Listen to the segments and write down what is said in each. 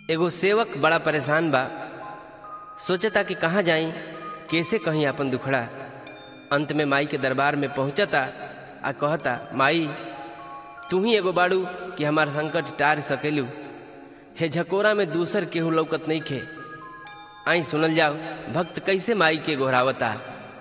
एगो सेवक बड़ा परेशान बा। सोचता कि कहाँ जाई, कैसे कहीं अपन दुखड़ा। अंत में माई के दरबार में पहुँचता आ कहता, माई तू ही एगो बाड़ू कि हमार संकट टार सकेलू। हे झकोरा में दूसर केहू लौकत नहीं खे। आई सुनल जाओ भक्त कैसे माई के गोहरावता।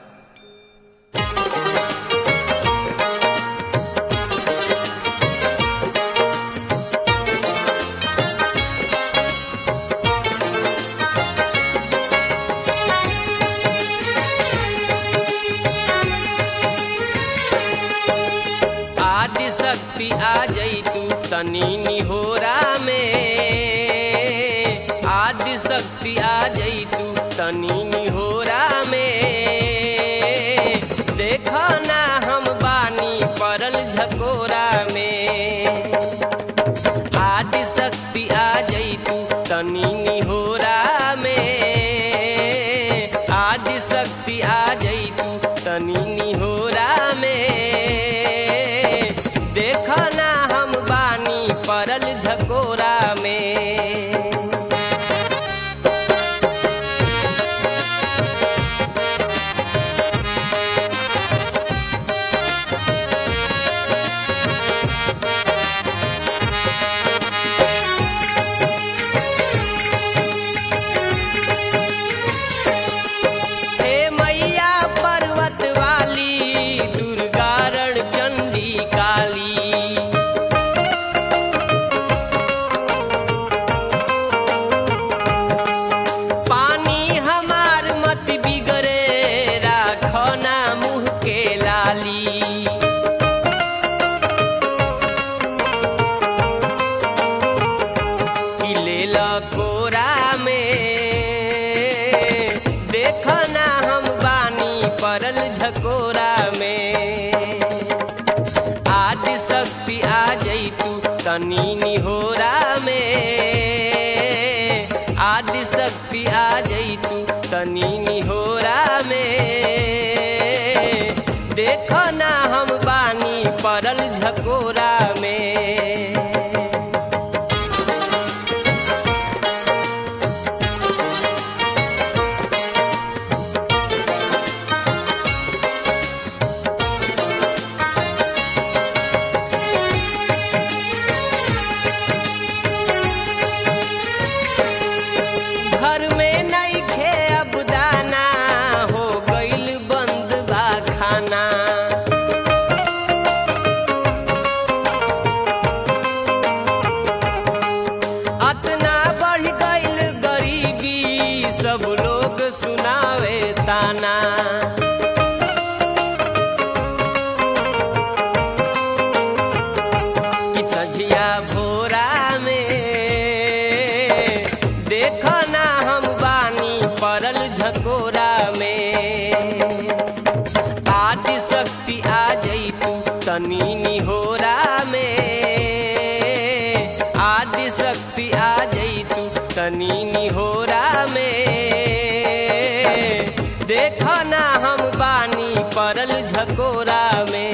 आदि शक्ति आ जई तू तनी निहोरा में, आदि शक्ति आ जई तू तनी निहोरा में। देखो ना हम बानी परल झकोरा में। आदि शक्ति आ जई तू तनी निहोरा में, आदि शक्ति आ जई तू तनी निहोरा में। देखो ना हम बानी परल झकोरा में। हे मैया पर्वत वाली, दुर्गा रण चंडी काली। पानी हमार मत बिगड़े, राखो ना मुँह के लाली। कि लेला कोरा में, देखो ना हम बानी परल झकोरा में। आदि शक्ति आ जई तू तनी निहोरा में, आदि शक्ति आ जई तू तनी निहोरा में। देखो ना हम बानी परल झकोरा में। घर में नहीं खे अब दाना, हो गईल बंद बा खाना। अतना बढ़ गईल गरीबी, सब लोग सुनावे ताना। कि सझिया भोरा में, देखो ना हम बानी परल झकोरा में। आदि शक्ति आ जई तू तनी निहोरा में, आदि शक्ति आ जई तू तनी निहोरा में। देखो ना हम बानी परल झकोरा में।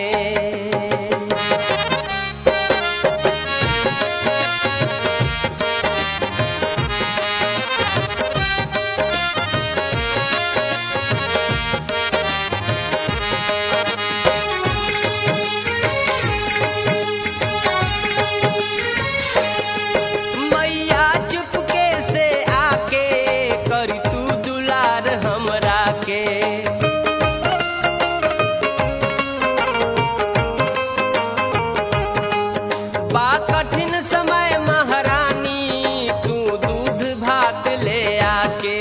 मैया चुपके से आके करी तू दुलार हमरा के। बा कठिन समय महारानी, तू दूध भात ले आके।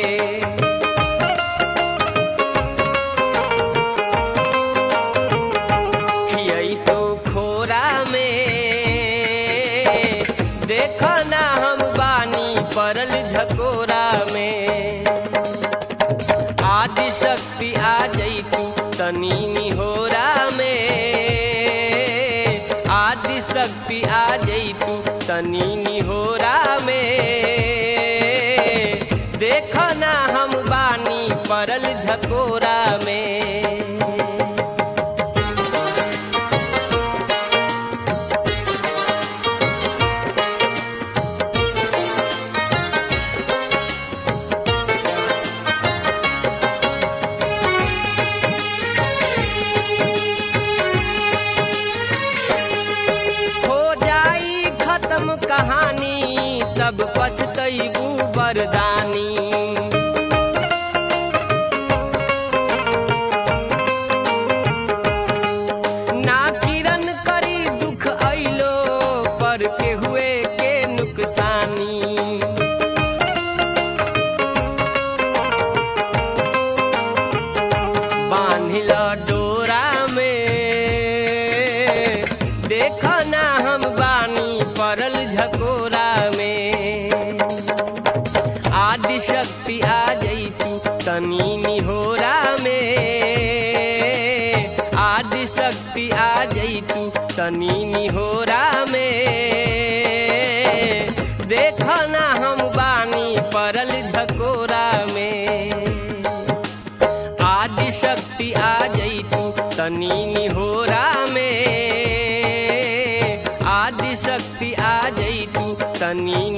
खियई तो खोरा में, देखो ना हम बानी परल झकोरा में। आदि शक्ति आ जई तू तनी निहोरा में, आदि शक्ति आ जई तू तनी निहोरा में। देखो ना हम बानी परल झकोरा में। तनी निहोरा में, आदि शक्ति आ जई तू तनी निहोरा में। देखो ना हम बानी परल झकोरा में, आदि शक्ति आ जई तू तनी निहोरा में, आदि शक्ति आ जई तू तनी